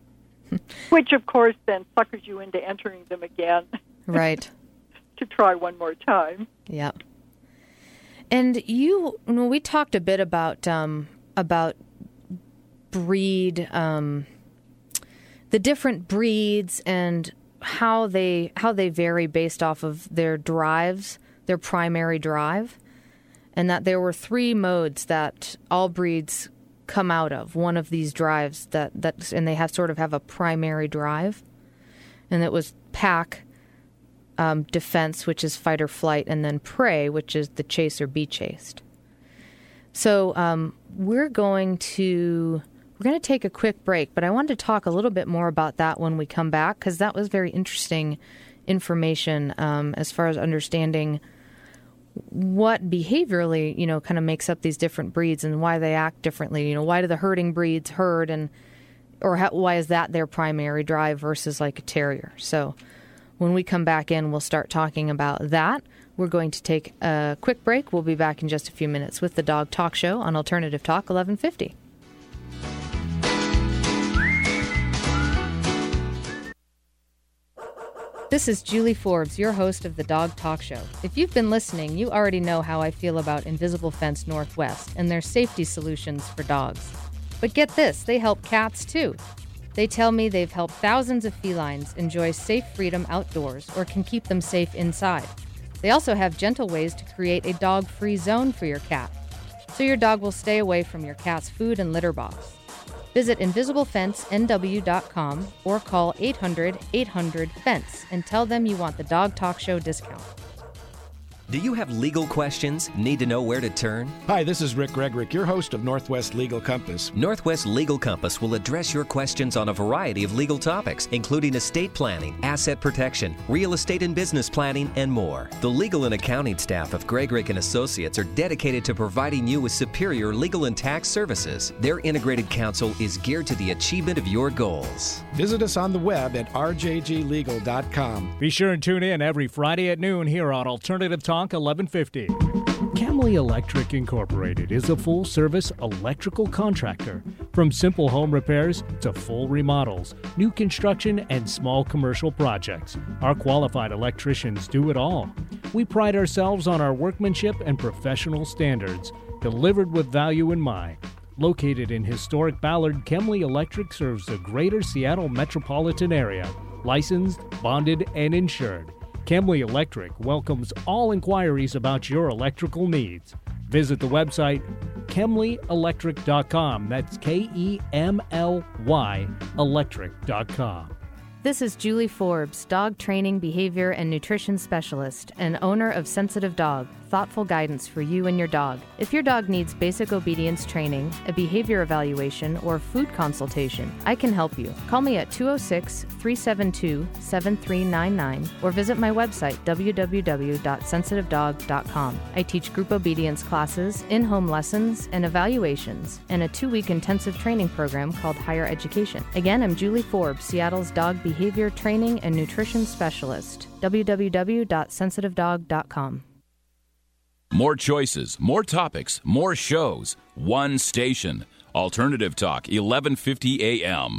Which, of course, then suckers you into entering them again. Right. To try one more time. Yeah. And you, you know, we talked a bit about um, about breed, um, the different breeds and how they how they vary based off of their drives, their primary drive, and that there were three modes that all breeds come out of. One of these drives that that and they have sort of have a primary drive, and it was pack, um, defense, which is fight or flight, and then prey, which is the chase or be chased. So um, we're going to. We're going to take a quick break, but I wanted to talk a little bit more about that when we come back, because that was very interesting information um, as far as understanding what behaviorally, you know, kind of makes up these different breeds and why they act differently. You know, why do the herding breeds herd, and or how, why is that their primary drive versus like a terrier? So when we come back in, we'll start talking about that. We're going to take a quick break. We'll be back in just a few minutes with the Dog Talk Show on Alternative Talk eleven fifty. This is Julie Forbes, your host of the Dog Talk Show. If you've been listening, you already know how I feel about Invisible Fence Northwest and their safety solutions for dogs. But get this, they help cats too. They tell me they've helped thousands of felines enjoy safe freedom outdoors or can keep them safe inside. They also have gentle ways to create a dog-free zone for your cat, so your dog will stay away from your cat's food and litter box. Visit invisible fence n w dot com or call eight hundred eight hundred fence and tell them you want the Dog Talk Show discount. Do you have legal questions? Need to know where to turn? Hi, this is Rick Gregrick, your host of Northwest Legal Compass. Northwest Legal Compass will address your questions on a variety of legal topics, including estate planning, asset protection, real estate and business planning, and more. The legal and accounting staff of Gregrick and Associates are dedicated to providing you with superior legal and tax services. Their integrated counsel is geared to the achievement of your goals. Visit us on the web at r j g legal dot com. Be sure and tune in every Friday at noon here on Alternative Talk eleven fifty. Camley Electric Incorporated is a full-service electrical contractor. From simple home repairs to full remodels, new construction, and small commercial projects, our qualified electricians do it all. We pride ourselves on our workmanship and professional standards, delivered with value in mind. Located in historic Ballard, Camley Electric serves the greater Seattle metropolitan area, licensed, bonded, and insured. Camley Electric welcomes all inquiries about your electrical needs. Visit the website kemley electric dot com. That's K E M L Y electric dot com. This is Julie Forbes, dog training, behavior, and nutrition specialist, and owner of Sensitive Dog, thoughtful guidance for you and your dog. If your dog needs basic obedience training, a behavior evaluation, or food consultation, I can help you. Call me at two oh six, three seven two, seven three nine nine or visit my website, w w w dot sensitive dog dot com. I teach group obedience classes, in-home lessons, and evaluations, and a two-week intensive training program called Higher Education. Again, I'm Julie Forbes, Seattle's dog behavior training and nutrition specialist. w w w dot sensitive dog dot com. More choices, more topics, more shows. One station. Alternative Talk, eleven fifty A M.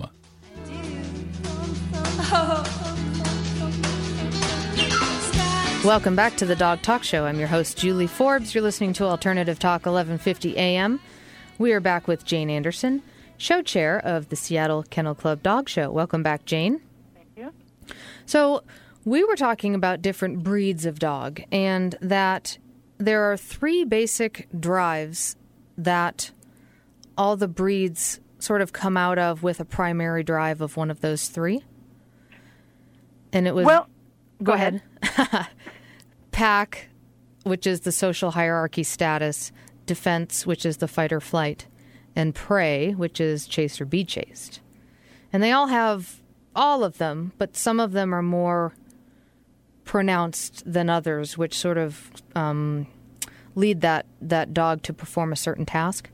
Welcome back to the Dog Talk Show. I'm your host, Julie Forbes. You're listening to Alternative Talk, eleven fifty A M. We are back with Jane Anderson, show chair of the Seattle Kennel Club Dog Show. Welcome back, Jane. Thank you. So we were talking about different breeds of dog, and that there are three basic drives that all the breeds sort of come out of, with a primary drive of one of those three. And it was... Well, go, go ahead. ahead. Pack, which is the social hierarchy status. Defense, which is the fight or flight. And prey, which is chase or be chased. And they all have all of them, but some of them are more pronounced than others, which sort of um, lead that, that dog to perform a certain task?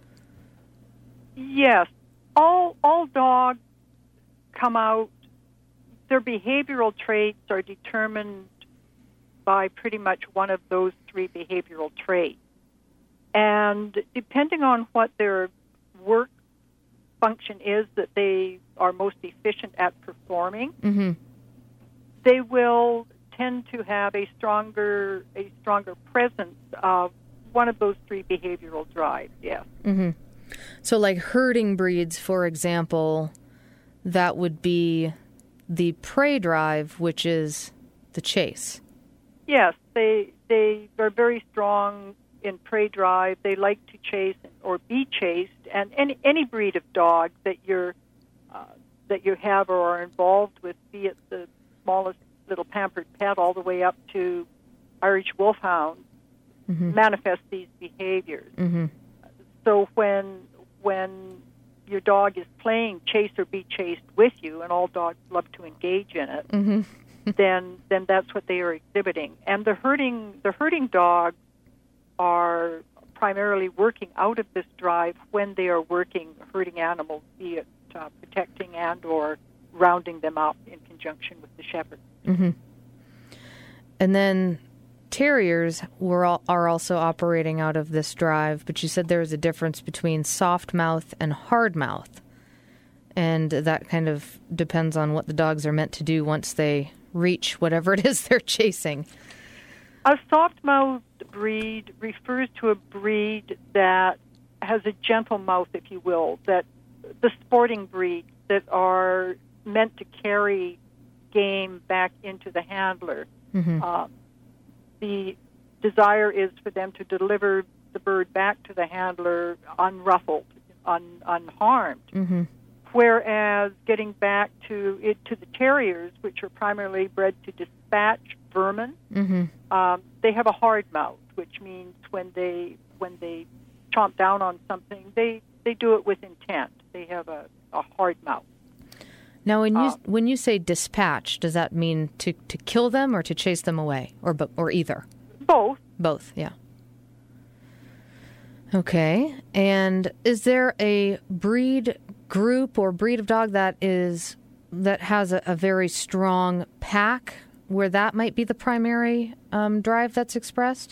Yes. All all dogs come out, their behavioral traits are determined by pretty much one of those three behavioral traits. And depending on what their work function is that they are most efficient at performing, Mm-hmm. they will tend to have a stronger a stronger presence of one of those three behavioral drives. Yes. Mm-hmm. So, like herding breeds, for example, that would be the prey drive, which is the chase. Yes, they they are very strong in prey drive. They like to chase or be chased, and any any breed of dog that you're uh, that you have or are involved with, be it the smallest little pampered pet all the way up to Irish Wolfhound, mm-hmm. manifest these behaviors. Mm-hmm. So when when your dog is playing chase or be chased with you, and all dogs love to engage in it, mm-hmm. then then that's what they are exhibiting. And the herding the herding dogs are primarily working out of this drive when they are working herding animals, be it uh, protecting and or rounding them up in conjunction with the shepherd. Mm-hmm. And then terriers were all, are also operating out of this drive, but you said there was a difference between soft mouth and hard mouth. And that kind of depends on what the dogs are meant to do once they reach whatever it is they're chasing. A soft-mouthed breed refers to a breed that has a gentle mouth, if you will, that the sporting breeds that are meant to carry game back into the handler. Mm-hmm. Uh, the desire is for them to deliver the bird back to the handler unruffled, un, unharmed. Mm-hmm. Whereas getting back to it to the terriers, which are primarily bred to dispatch vermin, mm-hmm. um, they have a hard mouth, which means when they when they chomp down on something, they, they do it with intent. They have a, a hard mouth. Now, when you Uh, when you say dispatch, does that mean to, to kill them or to chase them away, or bo- or either? Both. Both, yeah. Okay. And is there a breed group or breed of dog that is that has a, a very strong pack where that might be the primary um, drive that's expressed?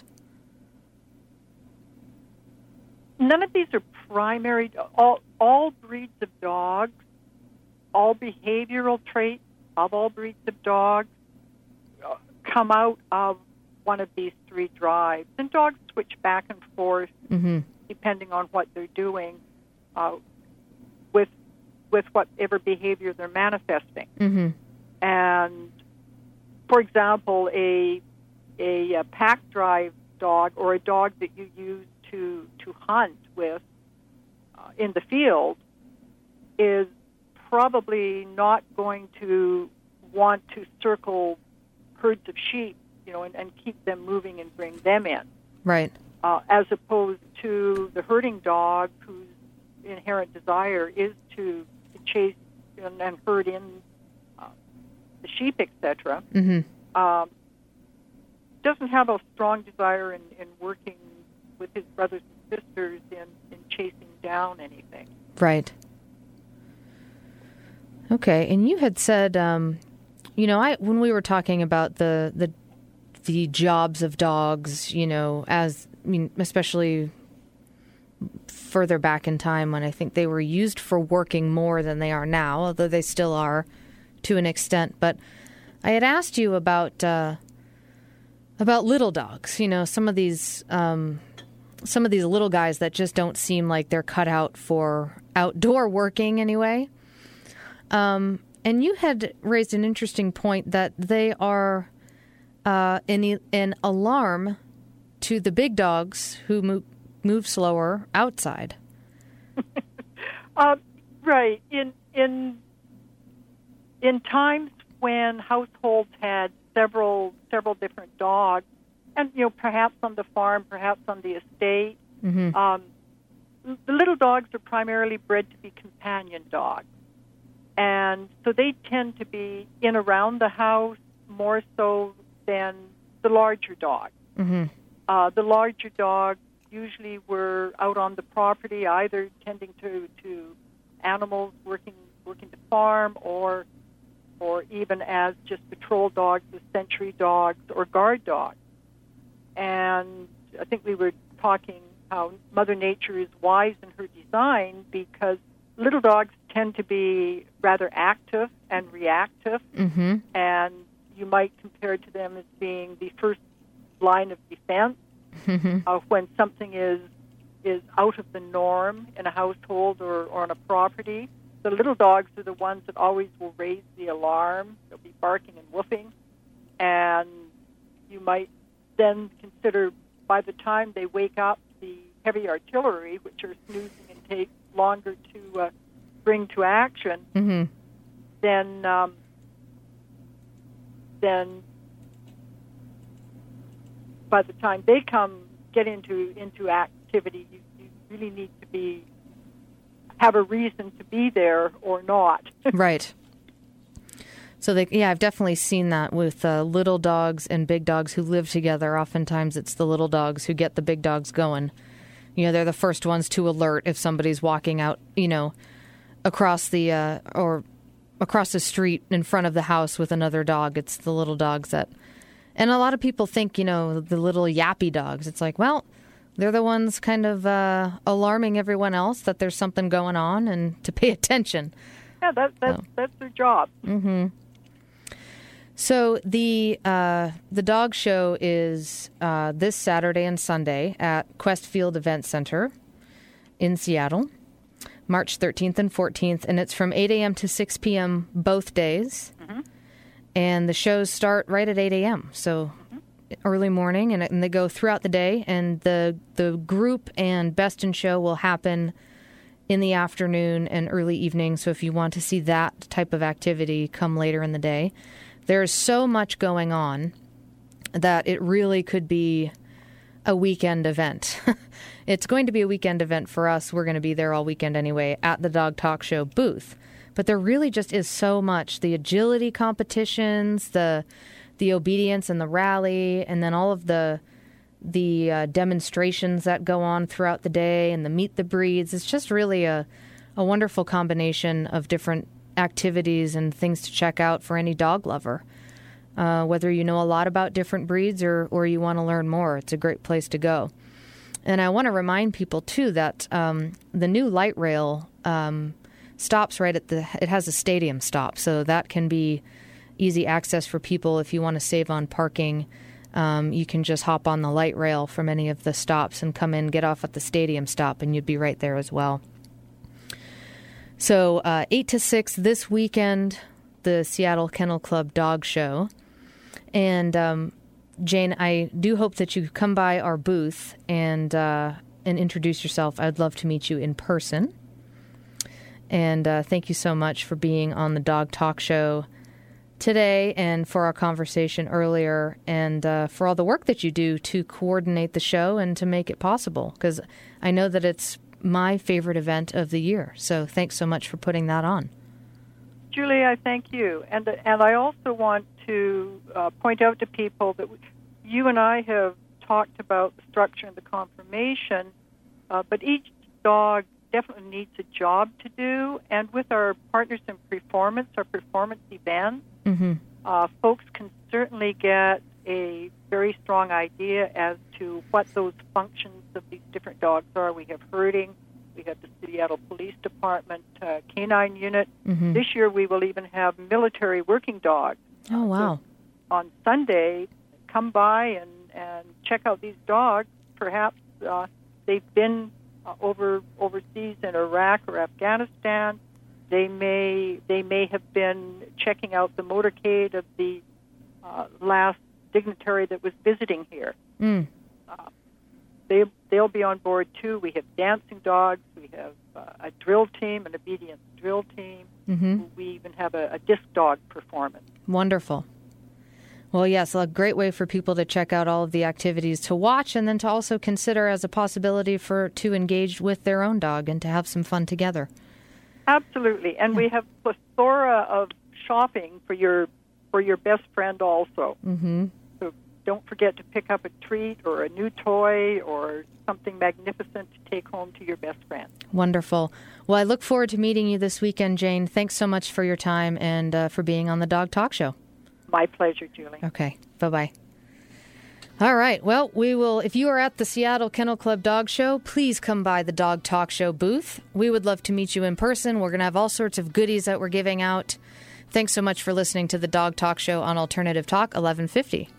None of these are primary. All all breeds of dogs, all behavioral traits of all breeds of dogs uh, come out of one of these three drives. And dogs switch back and forth Mm-hmm. depending on what they're doing uh, with with whatever behavior they're manifesting. Mm-hmm. And, for example, a, a a pack drive dog or a dog that you use to to hunt with uh, in the field is probably not going to want to circle herds of sheep, you know, and, and keep them moving and bring them in. Right. Uh, as opposed to the herding dog, whose inherent desire is to, to chase and, and herd in uh, the sheep, et cetera. Mm-hmm. Um, doesn't have a strong desire in, in working with his brothers and sisters in, in chasing down anything. Right. Okay, and you had said, um, you know, I when we were talking about the the the jobs of dogs, you know, as I mean, especially further back in time when I think they were used for working more than they are now, although they still are to an extent. But I had asked you about uh, about little dogs. You know, some of these um, some of these little guys that just don't seem like they're cut out for outdoor working anyway. Um, and you had raised an interesting point that they are uh, an, an alarm to the big dogs who move, move slower outside. uh, right. In in in times when households had several several different dogs, and you know, perhaps on the farm, perhaps on the estate, mm-hmm. um, the little dogs are primarily bred to be companion dogs. And so they tend to be in around the house more so than the larger dogs. Mm-hmm. Uh, the larger dogs usually were out on the property, either tending to, to animals working working the farm, or or even as just patrol dogs, as sentry dogs or guard dogs. And I think we were talking how Mother Nature is wise in her design, because little dogs tend to be rather active and reactive, Mm-hmm. and you might compare to them as being the first line of defense Mm-hmm. uh, when something is is out of the norm in a household or, or on a property. The little dogs are the ones that always will raise the alarm. They'll be barking and woofing, and you might then consider by the time they wake up the heavy artillery, which are snoozing and take longer to uh, bring to action, Mm-hmm. then um, then by the time they come get into into activity, you, you really need to be have a reason to be there or not. Right. So, they, yeah, I've definitely seen that with uh, little dogs and big dogs who live together. Oftentimes it's the little dogs who get the big dogs going. You know, they're the first ones to alert if somebody's walking out, you know, across the uh, or across the street in front of the house with another dog. It's the little dogs that, and a lot of people think, you know, the little yappy dogs. It's like, well, they're the ones kind of uh, alarming everyone else that there's something going on and to pay attention. Yeah, that, that's, So. that's their job. Mm-hmm. So the uh, the dog show is uh, this Saturday and Sunday at Quest Field Event Center in Seattle, March thirteenth and fourteenth, and it's from eight a.m. to six p.m. both days. Mm-hmm. And the shows start right at eight a.m., so mm-hmm. early morning, and, and they go throughout the day. And the the group and Best in Show will happen in the afternoon and early evening, so if you want to see that type of activity, come later in the day. There's so much going on that it really could be a weekend event. It's going to be a weekend event for us. We're going to be there all weekend anyway at the Dog Talk Show booth. But there really just is so much. The agility competitions, the the obedience and the rally, and then all of the the uh, demonstrations that go on throughout the day and the meet the breeds. It's just really a, a wonderful combination of different activities and things to check out for any dog lover. Uh, whether you know a lot about different breeds or, or you want to learn more, it's a great place to go. And I want to remind people, too, that um, the new light rail um, stops right at the, it has a stadium stop, so that can be easy access for people if you want to save on parking. Um, you can just hop on the light rail from any of the stops and come in, get off at the stadium stop, and you'd be right there as well. So uh, eight to six this weekend, the Seattle Kennel Club Dog Show. And um, Jane, I do hope that you come by our booth and uh, and introduce yourself. I'd love to meet you in person. And uh, thank you so much for being on the Dog Talk Show today and for our conversation earlier and uh, for all the work that you do to coordinate the show and to make it possible. Because I know that it's my favorite event of the year. So thanks so much for putting that on. Julie, I thank you. And and I also want to uh, point out to people that we, you and I have talked about the structure and the conformation, uh, but each dog definitely needs a job to do. And with our Partners in Performance, our performance events, mm-hmm. uh, folks can certainly get a very strong idea as to what those functions of these different dogs are. We have herding, we have the Seattle Police Department uh, canine unit. Mm-hmm. This year we will even have military working dogs. Oh, wow. So on Sunday, come by and, and check out these dogs. Perhaps uh, they've been uh, over overseas in Iraq or Afghanistan. They may they may have been checking out the motorcade of the uh, last dignitary that was visiting here. Mm. Uh, they, they'll be on board, too. We have dancing dogs. We have uh, a drill team, an obedience drill team. Mm-hmm. We even have a, a disc dog performance. Wonderful. Well, yes, a great way for people to check out all of the activities to watch and then to also consider as a possibility for to engage with their own dog and to have some fun together. Absolutely. And we have a plethora of shopping for your for your best friend also. Mm-hmm. So don't forget to pick up a treat or a new toy or something magnificent to take home to your best friend. Wonderful. Well, I look forward to meeting you this weekend, Jane. Thanks so much for your time and uh, for being on the Dog Talk Show. My pleasure, Julie. Okay. Bye-bye. All right. Well, we will. If you are at the Seattle Kennel Club Dog Show, please come by the Dog Talk Show booth. We would love to meet you in person. We're going to have all sorts of goodies that we're giving out. Thanks so much for listening to the Dog Talk Show on Alternative Talk eleven fifty.